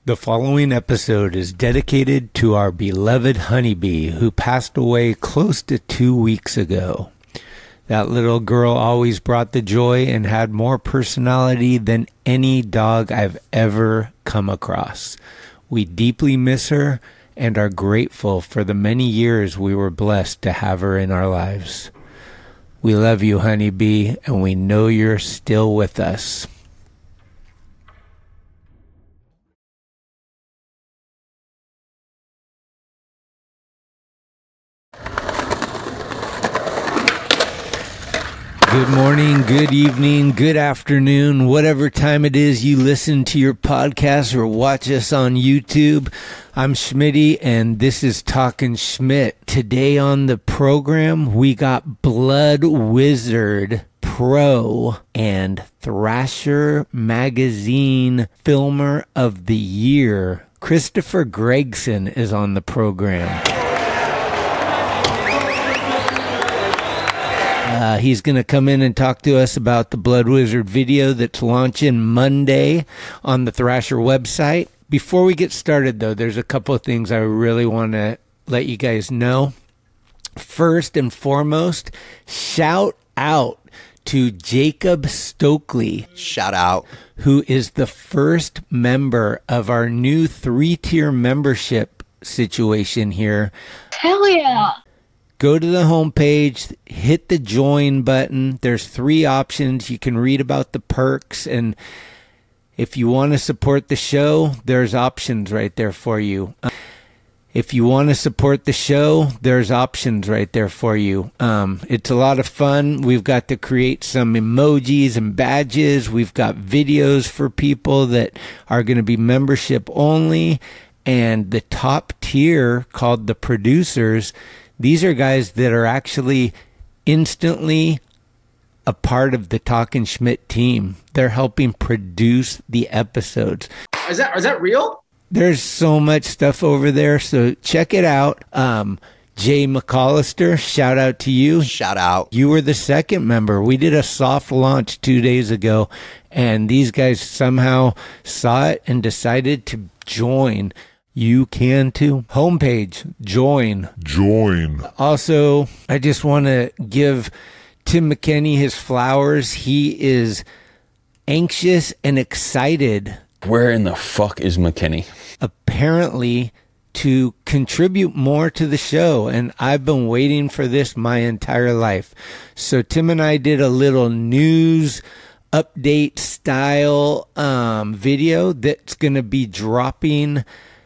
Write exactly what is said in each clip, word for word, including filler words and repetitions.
The following episode is dedicated to our beloved Honeybee, who passed away close to two weeks ago. That little girl always brought the joy and had more personality than any dog I've ever come across. We deeply miss her and are grateful for the many years we were blessed to have her in our lives. We love you, Honeybee, and we know you're still with us. Good morning, good evening, good afternoon, whatever time it is you listen to your podcast or watch us on YouTube. I'm Schmitty, and this is Talkin' Schmidt. Today on the program, we got Blood Wizard Pro and Thrasher Magazine Filmer of the Year. Christopher Gregson is on the program. Uh, he's going to come in and talk to us about the Blood Wizard video that's launching Monday on the Thrasher website. Before we get started, though, there's a couple of things I really want to let you guys know. First and foremost, shout out to Jacob Stokely. Shout out. Who is the first member of our new three-tier membership situation here. Hell yeah. Go to the homepage, hit the join button. There's three options. You can read about the perks, and if you want to support the show, there's options right there for you. If you want to support the show, there's options right there for you. Um, it's a lot of fun. We've got to create some emojis and badges. We've got videos for people that are going to be membership only. And the top tier, called the producers, these are guys that are actually instantly a part of the Talkin' Schmidt team. They're helping produce the episodes. Is that is that real? There's so much stuff over there, so check it out. Um, Jay McAllister, shout out to you. Shout out. You were the second member. We did a soft launch two days ago, and these guys somehow saw it and decided to join. You can too. Homepage, join. Join. Also, I just want to give Tim McKinney his flowers. He is anxious and excited. Where in the fuck is McKinney? Apparently to contribute more to the show, and I've been waiting for this my entire life. So Tim and I did a little news update style um, video that's going to be dropping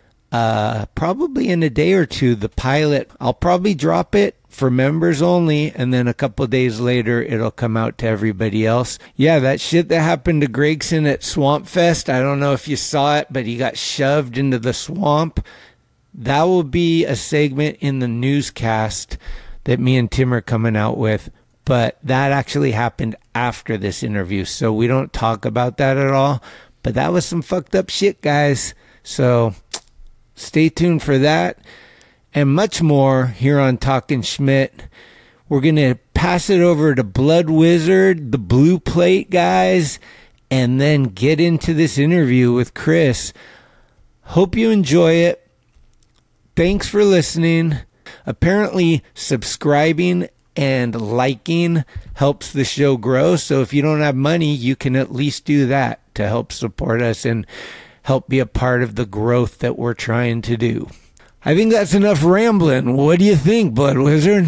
Uh, probably in a day or two. The pilot, I'll probably drop it for members only, and then a couple of days later, it'll come out to everybody else. Yeah, that shit that happened to Gregson at Swamp Fest, I don't know if you saw it, but he got shoved into the swamp. That will be a segment in the newscast that me and Tim are coming out with, but that actually happened after this interview, so we don't talk about that at all. But that was some fucked up shit, guys. So stay tuned for that and much more here on Talkin' Schmidt. We're going to pass it over to Blood Wizard, the Blue Plate guys, and then get into this interview with Chris. Hope you enjoy it. Thanks for listening. Apparently, subscribing and liking helps the show grow. So if you don't have money, you can at least do that to help support us and help be a part of the growth that we're trying to do. I think that's enough rambling. What do you think, Blood Wizard?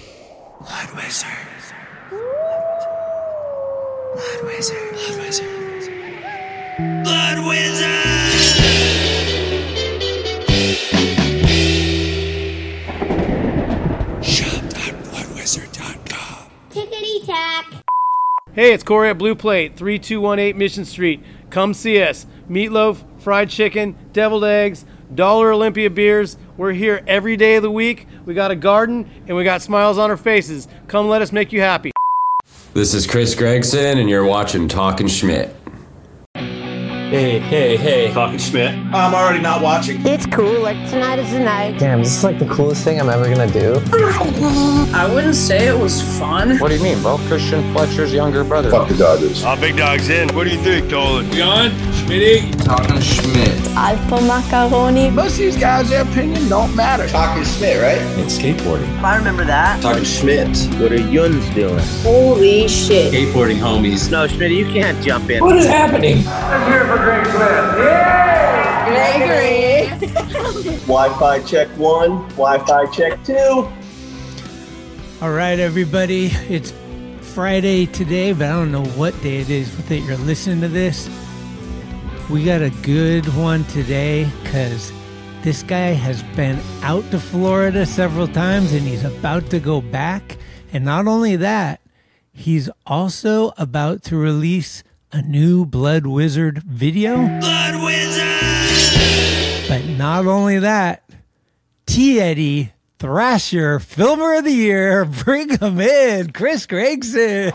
Blood Wizard. Blood Wizard. Blood Wizard. Blood Wizard. shop dot blood wizard dot com. Tickety tack. Hey, it's Corey at Blue Plate, three two one eight Mission Street. Come see us. Meatloaf, fried chicken, deviled eggs, Dollar Olympia beers. We're here every day of the week. We got a garden and we got smiles on our faces. Come let us make you happy. This is Chris Gregson, and you're watching Talkin' Schmidt. Hey, hey, hey. Talkin' Schmidt. I'm already not watching. It's cool, like tonight is the night. Damn, this is like the coolest thing I'm ever gonna do. I wouldn't say it was fun. What do you mean, bro? Christian Fletcher's younger brother. Fuck the Dodgers. Oh, big dog's in. What do you think, Dolan? We on? Schmitty? Talkin' Schmidt. I Alpo macaroni. Most of these guys, their opinion don't matter. Talking Schmidt, right? It's skateboarding. I remember that. Talking Schmidt. What are Yuns doing? Holy shit. Skateboarding homies. No, Schmidt, you can't jump in. What is happening? I'm here for Greg Swift. Yay! Gregory. Wi-Fi check one, Wi-Fi check two. All right, everybody. It's Friday today, but I don't know what day it is that you're listening to this. We got a good one today because this guy has been out to Florida several times and he's about to go back. And not only that, he's also about to release a new Blood Wizard video. Blood Wizard! But not only that, T. Eddie Thrasher, Filmer of the Year, bring him in, Chris Gregson.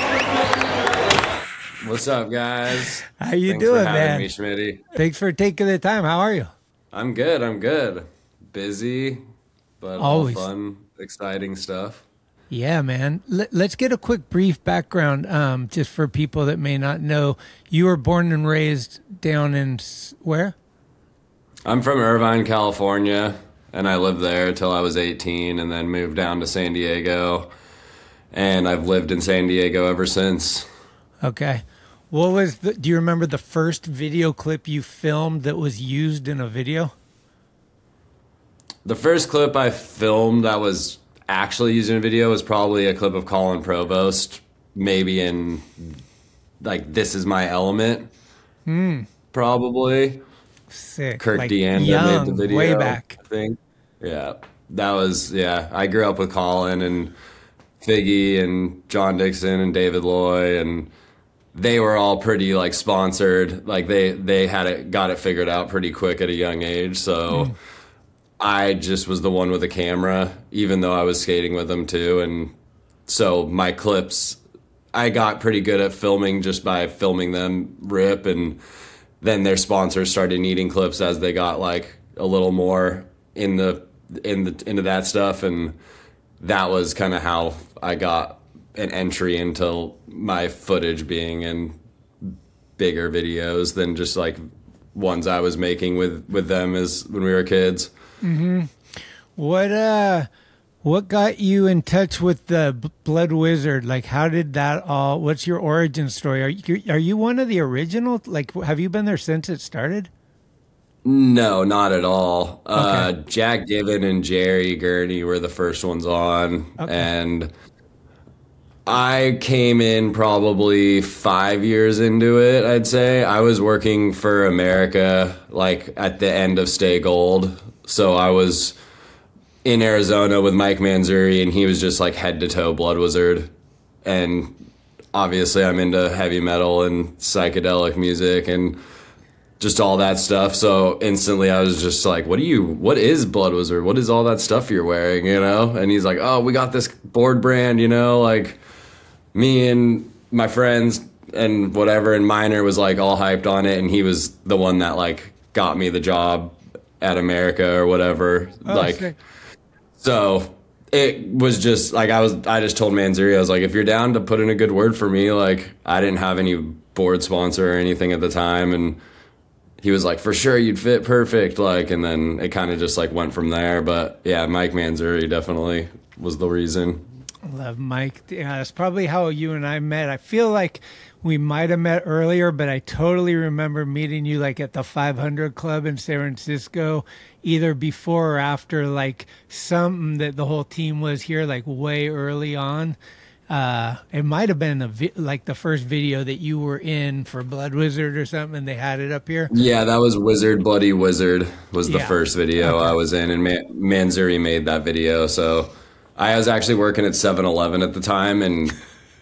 What's up, guys? How you Thanks doing, for having man? me, Schmitty. Thanks for taking the time. How are you? I'm good. I'm good. Busy, but Always. all fun, exciting stuff. Yeah, man. Let, let's get a quick brief background, um, just for people that may not know. You were born and raised down in s- where? I'm from Irvine, California, and I lived there till I was eighteen, and then moved down to San Diego, and I've lived in San Diego ever since. Okay. What was the, do you remember the first video clip you filmed that was used in a video? The first clip I filmed that was actually used in a video was probably a clip of Colin Provost, maybe in, like, This Is My Element, Hmm. probably. Sick. Kirk Like Deanda young, made the video. way back. I think. Yeah. That was, yeah. I grew up with Colin and Figgy and John Dixon and David Loy, and they were all pretty, like, sponsored. Like, they, they had it, got it figured out pretty quick at a young age. So mm. I just was the one with a camera, even though I was skating with them too. And so my clips, I got pretty good at filming just by filming them rip, and then their sponsors started needing clips as they got, like, a little more in the in the into that stuff, and that was kind of how I got an entry into my footage being in bigger videos than just, like, ones I was making with with them as when we were kids. Mm-hmm. What uh, what got you in touch with the B- Blood Wizard? Like, how did that all? What's your origin story? Are you are you one of the original? Like, have you been there since it started? No, not at all. Okay. Uh, Jack Given and Jerry Gurney were the first ones on, Okay. and I came in probably five years into it, I'd say. I was working for America, like, at the end of Stay Gold, so I was in Arizona with Mike Manzuri, and he was just, like, head-to-toe Blood Wizard, and obviously I'm into heavy metal and psychedelic music and just all that stuff. So instantly I was just like, what do you, what is Blood Wizard? What is all that stuff you're wearing, you know? And he's like, oh, we got this board brand, you know, like me and my friends and whatever. And Miner was like all hyped on it. And he was the one that like got me the job at America or whatever. Oh, like, sick. So it was just like, I was, I just told Manzuri, I was like, if you're down to put in a good word for me, like I didn't have any board sponsor or anything at the time. And he was like, for sure, you'd fit perfect. Like, and then it kind of just like went from there. But yeah, Mike Manzuri definitely was the reason. Love Mike. Yeah, that's probably how you and I met. I feel like we might have met earlier, but I totally remember meeting you like at the five hundred Club in San Francisco, either before or after like something that the whole team was here like way early on. Uh, it might have been a vi- like the first video that you were in for Blood Wizard or something, and they had it up here. Yeah, that was Wizard Bloody Wizard was the Yeah. first video Okay. I was in, and Man- Manzuri made that video. So I was actually working at seven eleven at the time and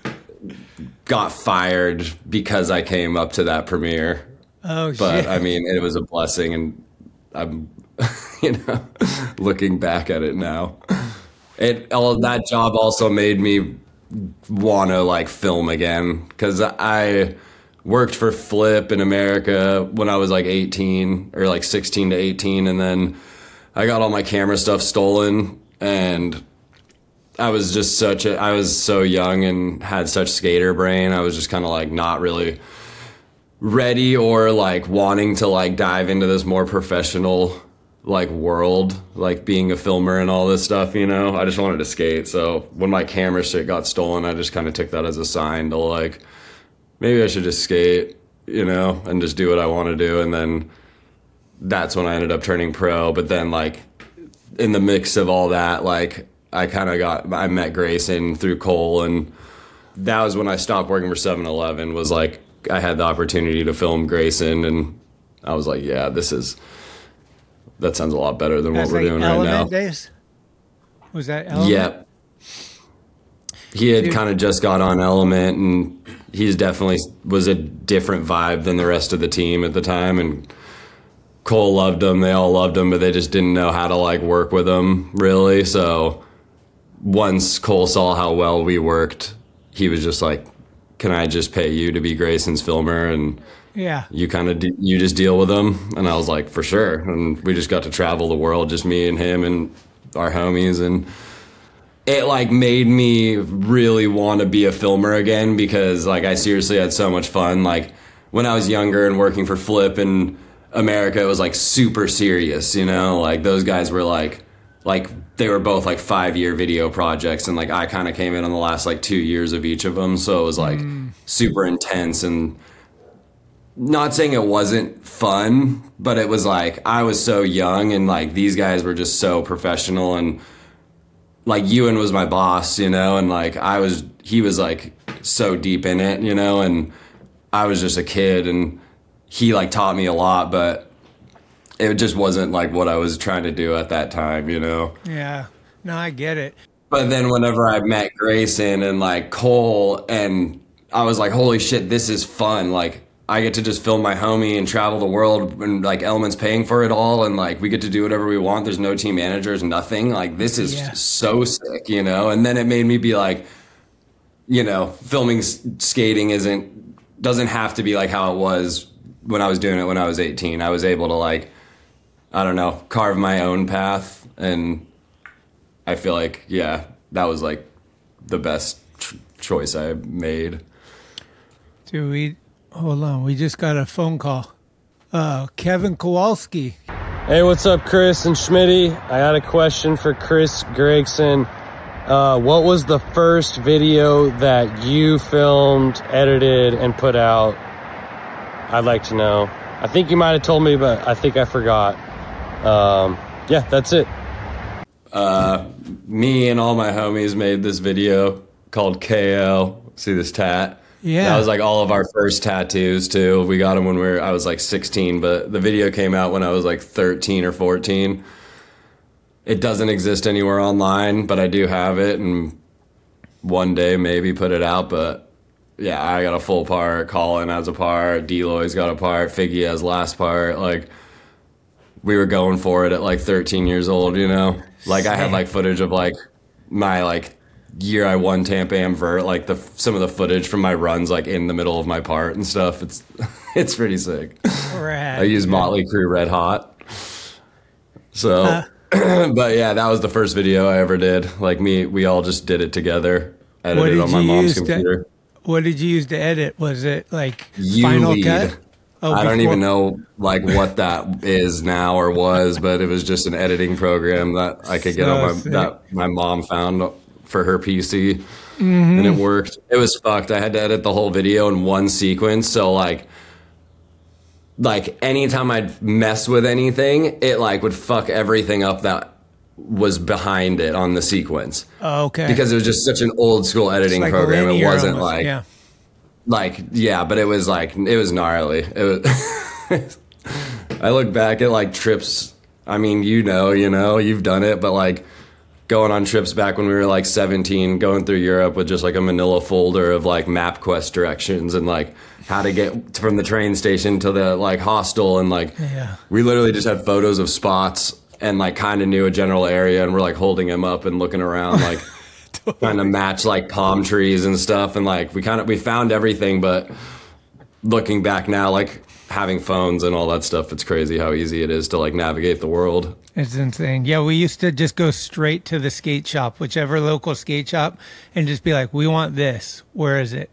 got fired because I came up to that premiere. Oh, But shit. I mean, it was a blessing, and I'm, you know, looking back at it now, it all that job also made me want to like film again, because I worked for Flip in America when I was like eighteen or like sixteen to eighteen, and then I got all my camera stuff stolen, and I was just such a, I was so young and had such skater brain. I was just kind of like not really ready or like wanting to like dive into this more professional like world, like being a filmer and all this stuff, you know. I just wanted to skate. So when my camera shit got stolen, I just kind of took that as a sign to like, maybe I should just skate, you know, and just do what I want to do. And then that's when I ended up turning pro. But then like in the mix of all that, like I kind of got, I met Grayson through Cole, and that was when I stopped working for seven eleven, was like, I had the opportunity to film Grayson, and I was like, yeah, this is, that sounds a lot better than That's what we're like doing Element right now. Days? Was that Element? Yep. He had kind of just got on Element, and he's definitely was a different vibe than the rest of the team at the time. And Cole loved him. They all loved him, but they just didn't know how to like work with him really. So once Cole saw how well we worked, he was just like, can I just pay you to be Grayson's filmer? And yeah, you kind of, de- you just deal with him. And I was like, for sure. And we just got to travel the world, just me and him and our homies. And it like made me really want to be a filmer again, because like I seriously had so much fun. Like when I was younger and working for Flip in America, it was like super serious, you know, like those guys were like, like they were both like five year video projects, and like I kind of came in on the last like two years of each of them. So it was like mm. super intense, and not saying it wasn't fun, but it was like I was so young, and like these guys were just so professional, and like Ewan was my boss, you know, and like I was, he was like so deep in it, you know, and I was just a kid, and he like taught me a lot, but it just wasn't like what I was trying to do at that time, you know? Yeah. No, I get it. But then whenever I met Grayson and like Cole, and I was like, holy shit, this is fun. Like I get to just film my homie and travel the world, and like Element's paying for it all, and like we get to do whatever we want. There's no team managers, nothing. Like this is yeah. so sick, you know? And then it made me be like, you know, filming skating isn't, doesn't have to be like how it was when I was doing it when I was eighteen. I was able to like, I don't know, carve my own path. And I feel like, yeah, that was like the best tr- choice I made. Dude, we, hold on, we just got a phone call. Uh, Kevin Kowalski. Hey, what's up, Chris and Schmitty? I got a question for Chris Gregson. Uh, what was the first video that you filmed, edited, and put out? I'd like to know. I think you might have told me, but I think I forgot. Um, yeah, that's it. Uh, me and all my homies made this video called K O. See this tat? Yeah. That was like all of our first tattoos too. We got them when we were, I was like sixteen, but the video came out when I was like thirteen or fourteen. It doesn't exist anywhere online, but I do have it, and one day maybe put it out. But yeah, I got a full part, Colin has a part, Deloy's got a part, Figgy has last part. Like, we were going for it at like thirteen years old, you know? Like I had like footage of like my like year I won Tampa Am Vert, like the some of the footage from my runs like in the middle of my part and stuff. It's it's pretty sick. Rad. I used Motley Crue Red Hot. So, uh, but yeah, that was the first video I ever did. Like me, we all just did it together, edited on my mom's computer. To, what did you use to edit? Was it like U Final Lead. Cut? Oh, I don't before. even know like what that is now or was, but it was just an editing program that I could get so on my sick. that my mom found for her P C, mm-hmm. and it worked. It was fucked. I had to edit the whole video in one sequence, so like like anytime I'd mess with anything, it like would fuck everything up that was behind it on the sequence. Oh, okay. Because it was just such an old school editing like program. It wasn't almost, like yeah. Like, yeah, but it was like, it was gnarly. It was I look back at like trips. I mean, you know, you know, you've done it, but like going on trips back when we were like seventeen, going through Europe with just like a manila folder of like MapQuest directions and like how to get from the train station to the like hostel. And like, yeah. we literally just had photos of spots and like kind of knew a general area, and we're like holding them up and looking around like, totally. Trying to match like palm trees and stuff, and like we kind of we found everything. But looking back now, like having phones and all that stuff, it's crazy how easy it is to like navigate the world. It's insane. Yeah, we used to just go straight to the skate shop, whichever local skate shop, and just be like, we want this, where is it?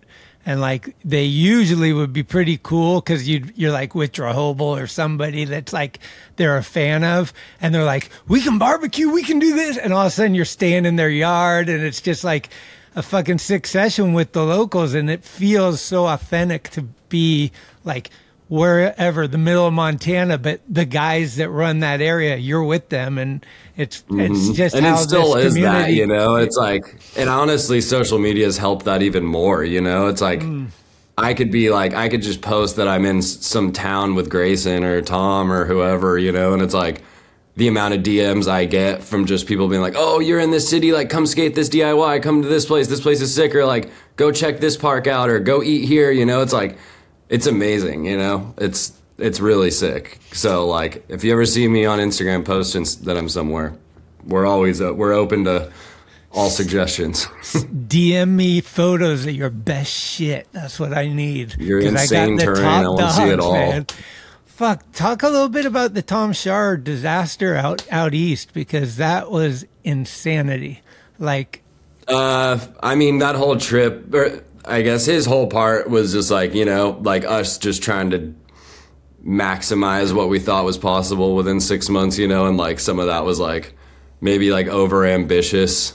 And like they usually would be pretty cool because you you're like with Drehobel or somebody that's like they're a fan of, and they're like, we can barbecue, we can do this, and all of a sudden you're staying in their yard, and it's just like a fucking sick session with the locals, and it feels so authentic to be like wherever, the middle of Montana, but the guys that run that area, you're with them, and it's it's Mhm. just and how it still this is that, community, you know. It's like, and honestly, social media has helped that even more. You know, it's like Mm. I could be like, I could just post that I'm in s- some town with Grayson or Tom or whoever, you know, and it's like the amount of D Ms I get from just people being like, oh, you're in this city, like come skate this D I Y, come to this place, this place is sick, or like go check this park out, or go eat here, you know. It's like, it's amazing, you know. It's it's really sick. So like, if you ever see me on Instagram posting s- that I'm somewhere, we're always uh, we're open to all suggestions. D M me photos of your best shit. That's what I need. You're 'Cause insane, I got the Turin. top I want to see it dogs, all. man. Fuck, talk a little bit about the Tom Shar disaster out out east, because that was insanity. Like, Uh, I mean, that whole trip, or I guess his whole part was just like, you know, like us just trying to maximize what we thought was possible within six months, you know, and like some of that was like maybe like over ambitious,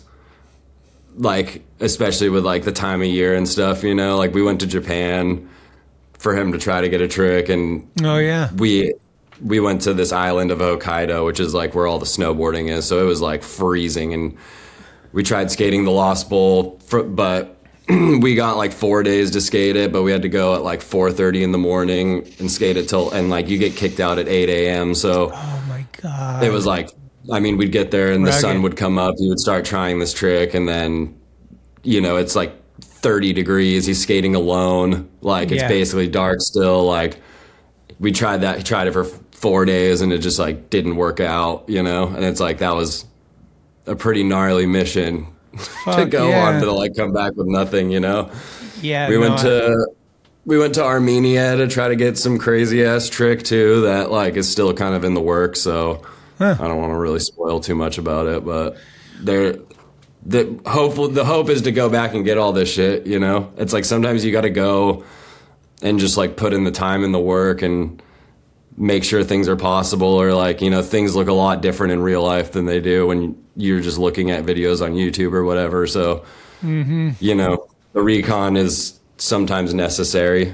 like especially with like the time of year and stuff, you know. Like we went to Japan for him to try to get a trick, and oh yeah, we we went to this island of Hokkaido, which is like where all the snowboarding is, so it was like freezing, and we tried skating the Lost Bowl, for, but we got like four days to skate it, but we had to go at like four thirty in the morning and skate it till, and like you get kicked out at eight a.m. So oh my God. it was like, I mean, we'd get there and the Rugged. sun would come up, you would start trying this trick, and then, you know, it's like thirty degrees, he's skating alone, like it's Yeah. basically dark still. Like we tried that, he tried it for four days and it just like didn't work out, you know, and it's like that was a pretty gnarly mission to Fuck go yeah. on, to like come back with nothing, you know. Yeah, we no, went to we went to Armenia to try to get some crazy ass trick too that like is still kind of in the works, so Huh. I don't want to really spoil too much about it, but there the hopeful the hope is to go back and get all this shit, you know. It's like sometimes you got to go and just like put in the time and the work and make sure things are possible, or like, you know, things look a lot different in real life than they do when you're just looking at videos on YouTube or whatever. So, Mhm. you know, the recon is sometimes necessary.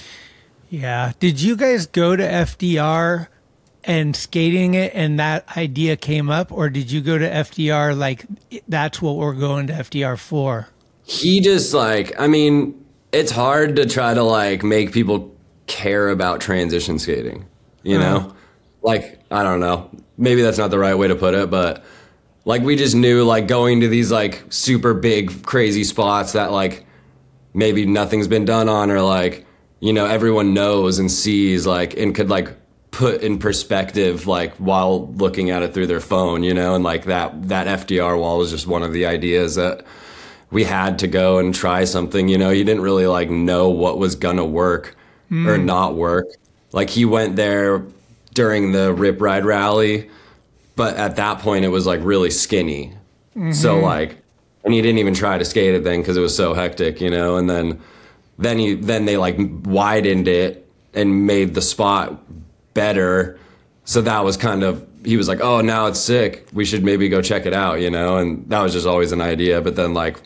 Yeah. Did you guys go to F D R and skating it and that idea came up, or did you go to F D R like that's what we're going to F D R for? He just like, I mean, it's hard to try to like make people care about transition skating, you know? Uh-huh. Like, I don't know. Maybe that's not the right way to put it, but like we just knew like going to these like super big crazy spots that like maybe nothing's been done on, or like, you know, everyone knows and sees like and could like put in perspective like while looking at it through their phone, you know, and like that that F D R wall was just one of the ideas that we had to go and try something, you know. You didn't really like know what was gonna work Mm. or not work. Like he went there during the Rip Ride Rally, but at that point it was like really skinny. Mhm. So like, and he didn't even try to skate it then because it was so hectic, you know. And then, then he then they like widened it and made the spot better. So that was kind of, he was like, oh, now it's sick, we should maybe go check it out, you know. And that was just always an idea. But then like,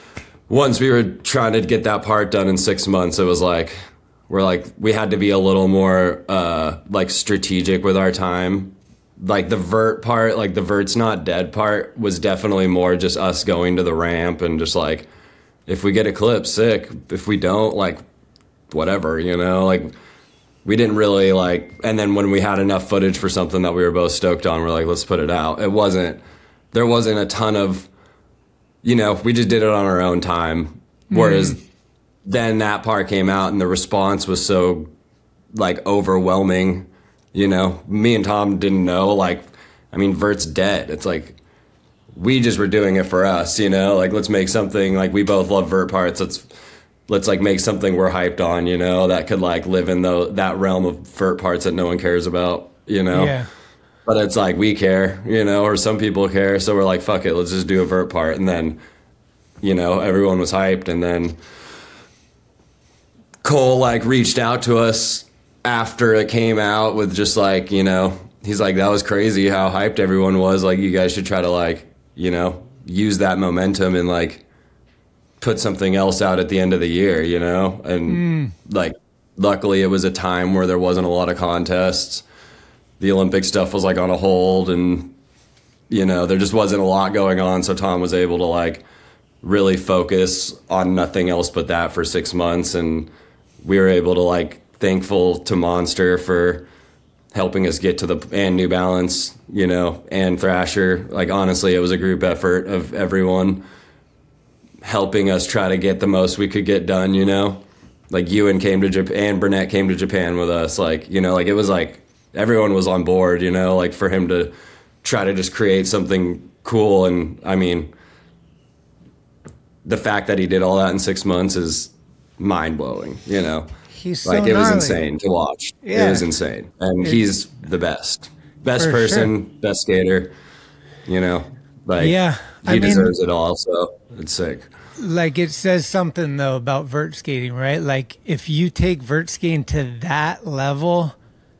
once we were trying to get that part done in six months, it was like, we're like, we had to be a little more uh, like strategic with our time. Like the vert part, like the vert's not dead part was definitely more just us going to the ramp and just like, if we get a clip, sick. If we don't, like, whatever, you know, like we didn't really like, and then when we had enough footage for something that we were both stoked on, we're like, let's put it out. It wasn't, there wasn't a ton of, you know, we just did it on our own time. Whereas Mm. then that part came out and the response was so like overwhelming, you know. Me and Tom didn't know, like, I mean, vert's dead. It's like, we just were doing it for us, you know, like, let's make something, like, we both love vert parts. Let's, let's like make something we're hyped on, you know, that could like live in the, that realm of vert parts that no one cares about, you know. Yeah. But it's like, we care, you know, or some people care. So we're like, fuck it, let's just do a vert part. And then, you know, everyone was hyped. And then Cole like reached out to us after it came out with just like, you know, he's like, that was crazy how hyped everyone was. Like, you guys should try to like, you know, use that momentum and like put something else out at the end of the year, you know? And mm. like, luckily it was a time where there wasn't a lot of contests. The Olympic stuff was like on a hold, and, you know, there just wasn't a lot going on. So Tom was able to like really focus on nothing else but that for six months. And we were able to like, thankful to Monster for helping us get to the, and New Balance, you know, and Thrasher. Like, honestly, it was a group effort of everyone helping us try to get the most we could get done, you know? Like, Ewan came to Japan, and Burnett came to Japan with us. Like, you know, like, it was like, everyone was on board, you know, like, for him to try to just create something cool. And, I mean, the fact that he did all that in six months is mind-blowing, you know? He's so like, it was gnarly. insane to watch. Yeah. It was insane. And It's, he's the best. Best For person, sure. best skater, you know? Like, Yeah, he I mean- deserves it all, so it's sick. Like, it says something though about vert skating, right? Like, if you take vert skating to that level,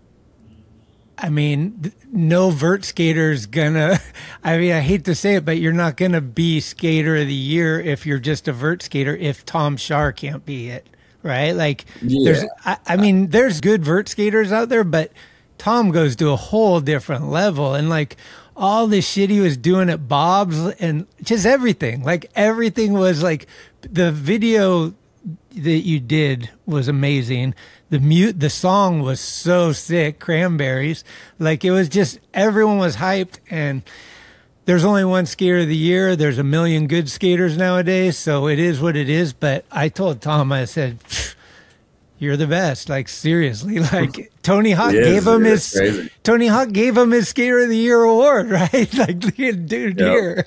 I mean, th- no vert skater's gonna, I mean, I hate to say it, but you're not gonna be skater of the year if you're just a vert skater, if Tom Schaar can't be it, right? Like, Yeah. there's, I, I mean, there's good vert skaters out there, but Tom goes to a whole different level. And like, all the shit he was doing at Bob's and just everything, like everything was like, the video that you did was amazing. The mute, the song was so sick, Cranberries. Like, it was just, everyone was hyped, and there's only one skater of the year. There's a million good skaters nowadays, so it is what it is. But I told Tom, I said, you're the best. Like, seriously, like Tony Hawk He is, gave him he his, is crazy. Tony Hawk gave him his skater of the year award, right? Like, dude, Yep. here.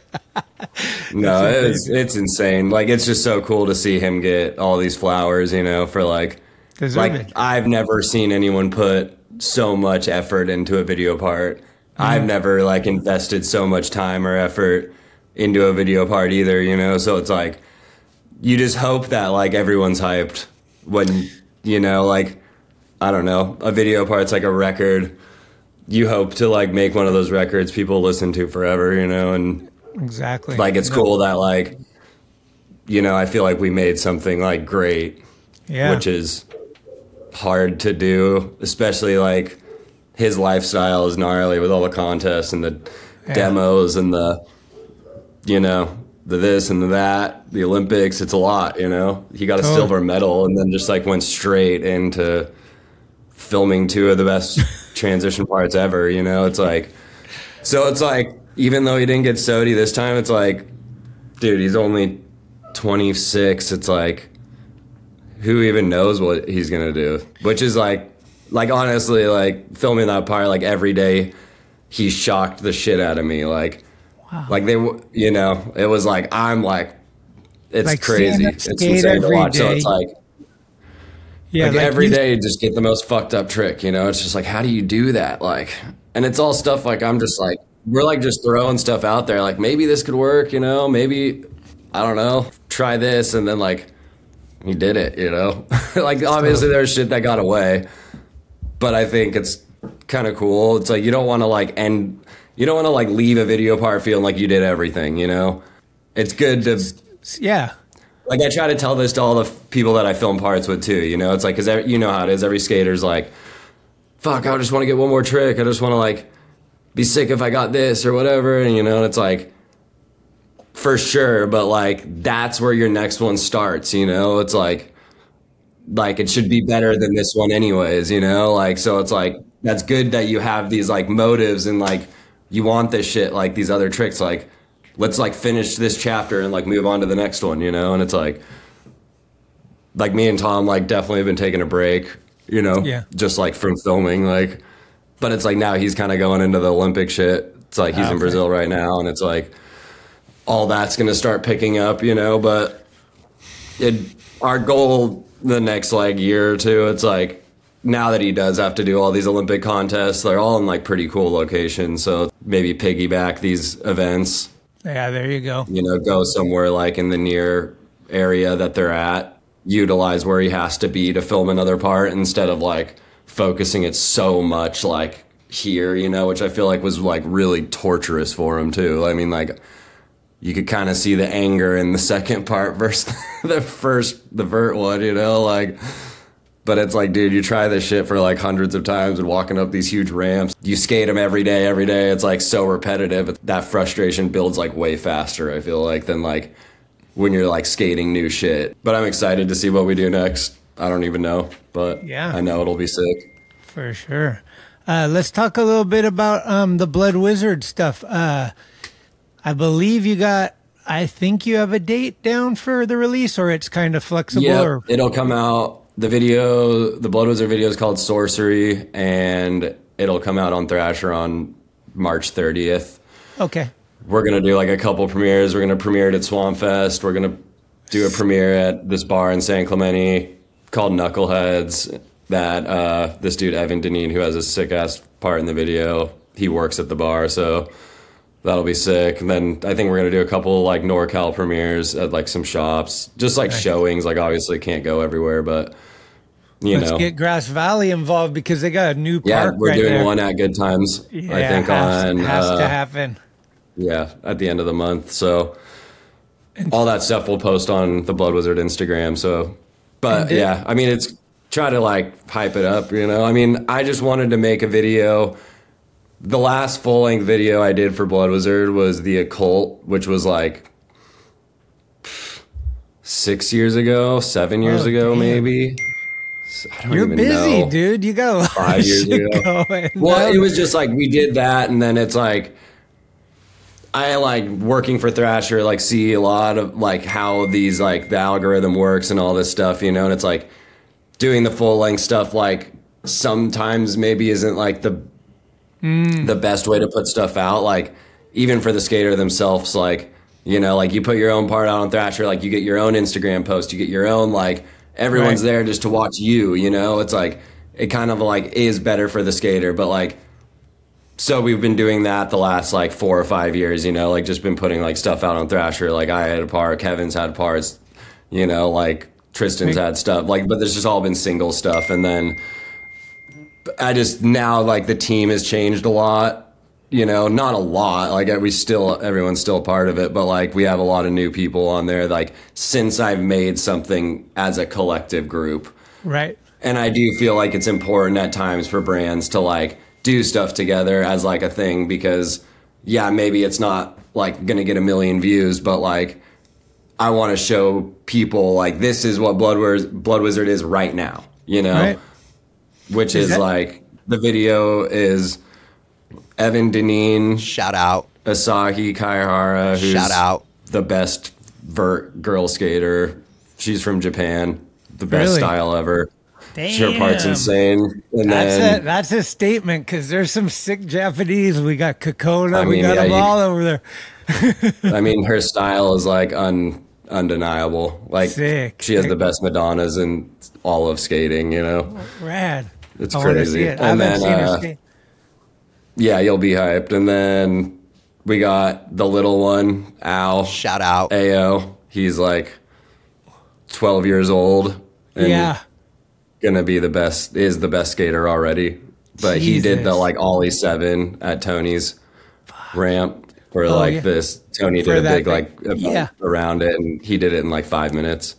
No, That's it's it's insane. Like, it's just so cool to see him get all these flowers, you know, for like, Deserve like it. I've never seen anyone put so much effort into a video part. Mm-hmm. I've never like invested so much time or effort into a video part either, you know? So it's like, you just hope that like everyone's hyped when, you know, like, I don't know, a video part's like a record. You hope to like make one of those records people listen to forever, you know? And Exactly. like, it's No. cool that like, you know, I feel like we made something like great, Yeah. which is hard to do, especially like his lifestyle is gnarly with all the contests and the Yeah. demos and the, you know, the this and the that, the Olympics. It's a lot, you know. He got a Totally. silver medal and then just like went straight into filming two of the best transition parts ever, you know. It's like, so it's like, even though he didn't get S O T Y this time, it's like, dude, he's only twenty-six. It's like, who even knows what he's gonna do? Which is like, like honestly, like filming that part, like every day, he shocked the shit out of me. Like, Wow. like they, w- you know, it was like, I'm like, it's Like crazy. seeing him It's skate insane to every watch. So day. it's like, Yeah, like, like every you- day, just get the most fucked up trick. You know, it's just like, how do you do that? Like, and it's all stuff like, I'm just like, we're like just throwing stuff out there. Like, maybe this could work. You know, maybe, I don't know, try this, and then like, he did it, you know? Like, obviously there's shit that got away, but I think it's kind of cool. It's like, you don't want to like end, you don't want to like leave a video part feeling like you did everything, you know? It's good to, Yeah. like, I try to tell this to all the f- people that I film parts with too, you know? It's like, cause every, you know how it is. Every skater's like, fuck, I just want to get one more trick. I just want to like be sick if I got this or whatever. And, you know, and it's like, for sure, but like that's where your next one starts, you know? It's like like it should be better than this one anyways, you know? Like, so it's like, that's good that you have these like motives and like you want this shit, like these other tricks, like let's like finish this chapter and like move on to the next one, you know? And it's like like me and Tom like definitely have been taking a break, you know? Yeah. Just like from filming, like, but it's like now he's kind of going into the Olympic shit. It's like he's Okay. in Brazil right now, and it's like all that's going to start picking up, you know, but it, our goal the next like year or two, it's like now that he does have to do all these Olympic contests, they're all in like pretty cool locations. So maybe piggyback these events, Yeah, there you go. you know, go somewhere like in the near area that they're at utilize where he has to be to film another part instead of like focusing it so much like here, you know, which I feel like was like really torturous for him too. I mean, like you could kind of see the anger in the second part versus the first, the vert one, you know, like, but it's like, dude, you try this shit for like hundreds of times and walking up these huge ramps. You skate them every day, every day. It's like so repetitive. That frustration builds like way faster, I feel like, than like when you're like skating new shit. But I'm excited to see what we do next. I don't even know, but yeah. I know it'll be sick. For sure. Uh, let's talk a little bit about um, the Blood Wizard stuff. Uh, I believe you got, I think you have a date down for the release, or it's kind of flexible. Yeah, or... it'll come out. The video, the Blood Wizard video is called Sorcery, and it'll come out on Thrasher on March thirtieth. Okay. We're going to do like a couple premieres. We're going to premiere it at Swampfest. We're going to do a premiere at this bar in San Clemente called Knuckleheads that uh, this dude, Evan Deneen, who has a sick-ass part in the video, he works at the bar, so that'll be sick. And then I think we're going to do a couple like NorCal premieres at like some shops. Just like nice. Showings, like obviously can't go everywhere, but you Let's know. get Grass Valley involved because they got a new park Yeah, we're right doing there. one at Good Times, yeah, I think has, on... has uh, to happen. Yeah, at the end of the month. So all that stuff we'll post on the Blood Wizard Instagram. So, but did, yeah, I mean, it's try to like hype it up, you know? I mean, I just wanted to make a video. The last full length video I did for Blood Wizard was The Occult, which was like six years ago, seven years oh, ago, damn. maybe. I don't You're even busy, know. dude. You got a lot Five of years shit ago. going. Well, it was just like we did that, and then it's like I like working for Thrasher, like see a lot of like how these like the algorithm works and all this stuff, you know, and it's like doing the full length stuff like sometimes maybe isn't like the mm. the best way to put stuff out. Like even for the skater themselves, like, you know, like you put your own part out on Thrasher, like you get your own Instagram post, you get your own like everyone's right. there just to watch you, you know, it's like it kind of like is better for the skater, but like so we've been doing that the last like four or five years, you know, like just been putting like stuff out on Thrasher. Like I had a part, Kevin's had parts, you know, like Tristan's had stuff, like, but there's just all been single stuff. And then I just now like the team has changed a lot, you know, not a lot. Like we still, everyone's still a part of it, but like we have a lot of new people on there. Like since I've made something as a collective group, right? And I do feel like it's important at times for brands to like do stuff together as like a thing, because yeah, maybe it's not like gonna get a million views, but like I want to show people like this is what Blood Wizard, Blood Wizard is right now, you know, right. which is, is that- like the video is Evan Deneen, shout out Asahi Kaihara, who's shout out the best vert girl skater. She's from Japan, the best really? style ever. Damn. Her part's insane. And that's then, a, that's a statement, because there's some sick Japanese. We got Kokona. I mean, we got yeah, them you, all over there. I mean, her style is like un, undeniable. Like sick. She has the best Madonnas in all of skating, you know? Rad. It's I crazy. See it. And I then, seen her uh, skate. yeah, you'll be hyped. And then we got the little one, Al. Shout out. A O. He's like twelve years old. And yeah. Gonna be the best, is the best skater already. But Jesus. He did the like Ollie seven at Tony's Fuck. ramp for oh, like yeah. this. Tony for did a big thing. like yeah. around it, and he did it in like five minutes.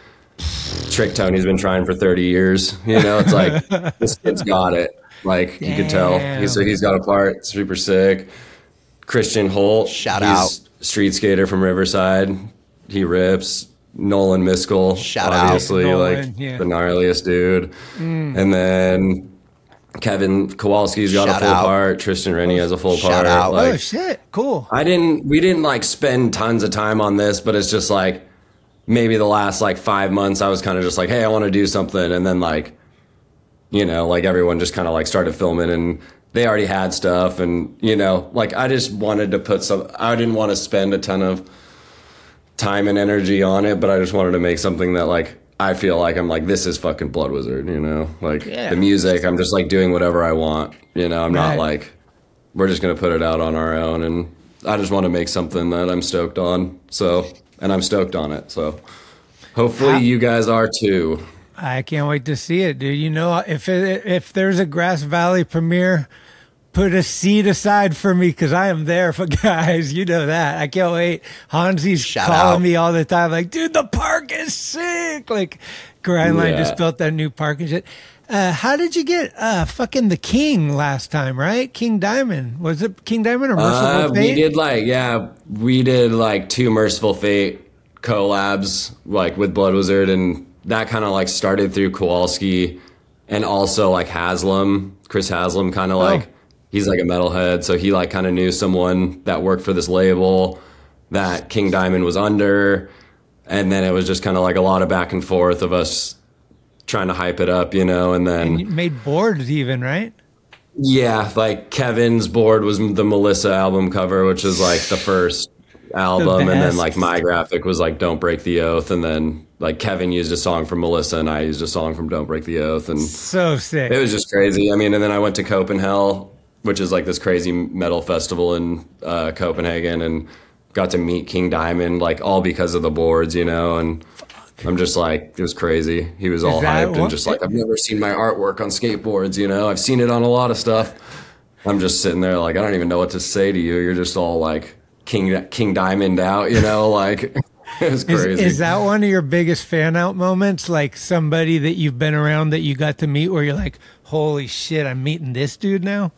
Trick Tony's been trying for thirty years. You know, it's like this kid's got it. Like Damn. You could tell. He, so he's got a part, super sick. Christian Holt, shout he's out, street skater from Riverside. He rips. Nolan Miskell, shout obviously, out. Nolan, like yeah. the gnarliest dude. Mm. And then Kevin Kowalski's got shout a full out. part. Tristan Rennie has a full shout part. Out. Like, oh shit, cool. I didn't. We didn't like spend tons of time on this, but it's just like maybe the last like five months, I was kind of just like, hey, I want to do something, and then like, you know, like everyone just kind of like started filming, and they already had stuff, and you know, like I just wanted to put some. I didn't want to spend a ton of time and energy on it, but I just wanted to make something that like I feel like I'm like, this is fucking Blood Wizard, you know, like yeah. the music, I'm just like doing whatever I want, you know, I'm right. not like we're just gonna put it out on our own, and I just want to make something that I'm stoked on. So, and I'm stoked on it, so Hopefully How- you guys are too. I can't wait to see it, dude. You know, if it, if there's a Grass Valley premiere, put a seat aside for me because I am there for guys. You know that. I can't wait. Hansi's Shout calling out. me all the time, like, dude, the park is sick. Like, Grindline Yeah. just built that new park and shit. Uh, how did you get uh, fucking the King last time, right? King Diamond. Was it King Diamond or Merciful Uh, Fate? we did like, yeah, we did like two Merciful Fate collabs, like with Blood Wizard, and that kind of like started through Kowalski and also like Haslam, Chris Haslam, kind of like, Oh. he's like a metalhead. So he like kind of knew someone that worked for this label that King Diamond was under. And then it was just kind of like a lot of back and forth of us trying to hype it up, you know, and then. And you made boards even, right? Yeah, like Kevin's board was the Melissa album cover, which is like the first album, and then best. like my graphic was like Don't Break the Oath, and then like Kevin used a song from Melissa and I used a song from Don't Break the Oath, and So sick. it was just crazy. I mean, and then I went to Copenhagen, which is like this crazy metal festival in uh, Copenhagen, and got to meet King Diamond, like all because of the boards, you know, and I'm just like, it was crazy. He was all that hyped what- and just like, I've never seen my artwork on skateboards, you know, I've seen it on a lot of stuff. I'm just sitting there like, I don't even know what to say to you. You're just all like King King Diamond out, you know, like it was Is, crazy. is that one of your biggest fan out moments? Like somebody that you've been around that you got to meet where you're like, holy shit, I'm meeting this dude now?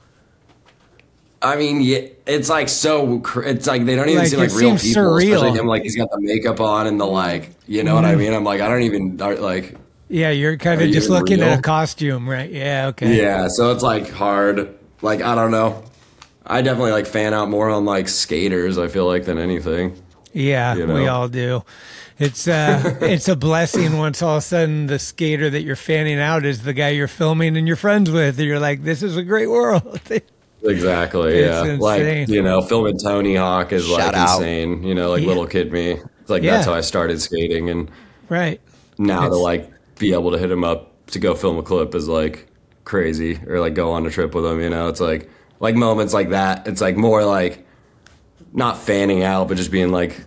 I mean, yeah, it's like so. cr- It's like they don't even Like, seem it like real seems people. surreal. Especially him, like he's got the makeup on and the like. You know what I Mhm. mean? I'm like, I don't even like. Yeah, you're kind Are of you just even looking real? at a costume, right? Yeah, okay. Yeah, so it's like hard. Like I don't know. I definitely like fan out more on like skaters. I feel like than anything. Yeah, You we know? all do. It's uh, it's a blessing once all of a sudden the skater that you're fanning out is the guy you're filming and you're friends with. And you're like, this is a great world. Exactly. It's Yeah. insane. Like you know, filming Tony Hawk is like Shout out. insane. You know, like Yeah. little kid me. It's like Yeah. that's how I started skating, and Right. now to It's- like be able to hit him up to go film a clip is like crazy, or like go on a trip with him. You know, it's like like moments like that. It's like more like not fanning out, but just being like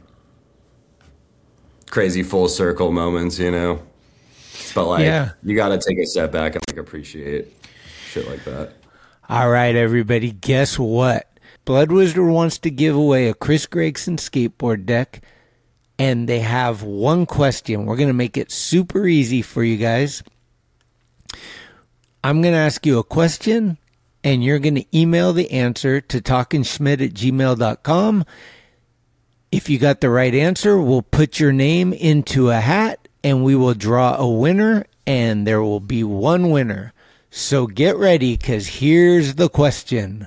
crazy full circle moments. You know, but like Yeah. you got to take a step back and like appreciate shit like that. All right, everybody, guess what? Blood Wizard wants to give away a Chris Gregson skateboard deck, and they have one question. We're going to make it super easy for you guys. I'm going to ask you a question, and you're going to email the answer to talkingschmidt at gmail dot com. If you got the right answer, we'll put your name into a hat, and we will draw a winner, and there will be one winner. So get ready, because here's the question.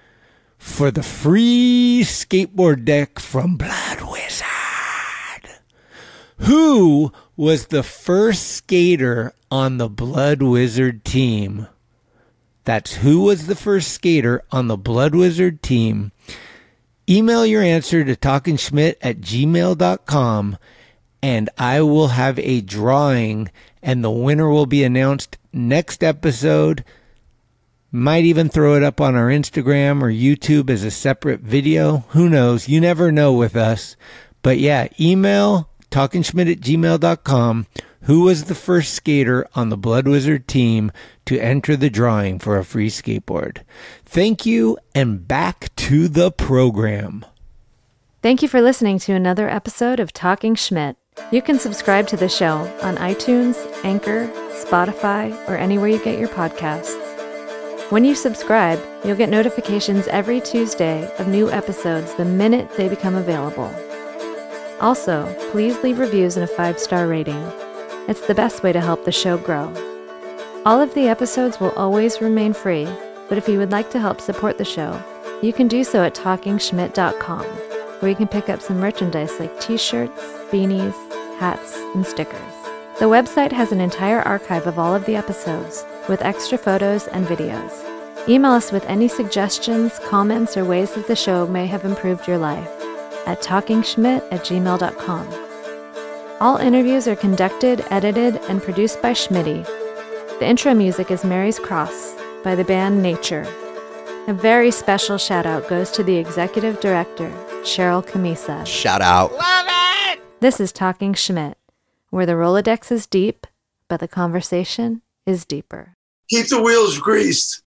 For the free skateboard deck from Blood Wizard, who was the first skater on the Blood Wizard team? That's who was the first skater on the Blood Wizard team. Email your answer to talkingschmidt at gmail dot com, and I will have a drawing, and the winner will be announced next episode. Might even throw it up on our Instagram or YouTube as a separate video. Who knows? You never know with us. But yeah, email talkingschmidt at gmail dot com. Who was the first skater on the Blood Wizard team to enter the drawing for a free skateboard? Thank you, and back to the program. Thank you for listening to another episode of Talking Schmidt. You can subscribe to the show on iTunes, Anchor, Spotify, or anywhere you get your podcasts. When you subscribe, you'll get notifications every Tuesday of new episodes the minute they become available. Also, please leave reviews and a five-star rating. It's the best way to help the show grow. All of the episodes will always remain free, but if you would like to help support the show, you can do so at talking schmidt dot com, where you can pick up some merchandise like t-shirts, beanies, hats, and stickers. The website has an entire archive of all of the episodes, with extra photos and videos. Email us with any suggestions, comments, or ways that the show may have improved your life at talkingschmidt at gmail dot com. All interviews are conducted, edited, and produced by Schmitty. The intro music is Mary's Cross by the band Nature. A very special shout out goes to the executive director, Cheryl Camisa. Shout out. This is Talking Schmidt, where the Rolodex is deep, but the conversation is deeper. Keep the wheels greased.